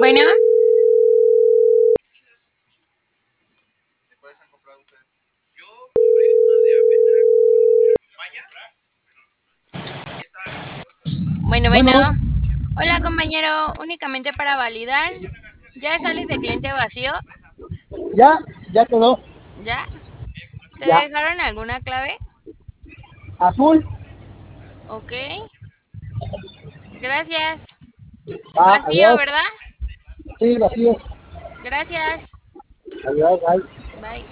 Bueno, bueno. Bueno, Hola, compañero. Únicamente para validar. ¿Ya sales de cliente vacío? ya, ya quedó, ¿Ya? ¿Te ya. dejaron alguna clave? Azul, Ok. Gracias. Vacío, adiós. ¿verdad? Sí, vacío. Gracias. Adiós, bye. Bye.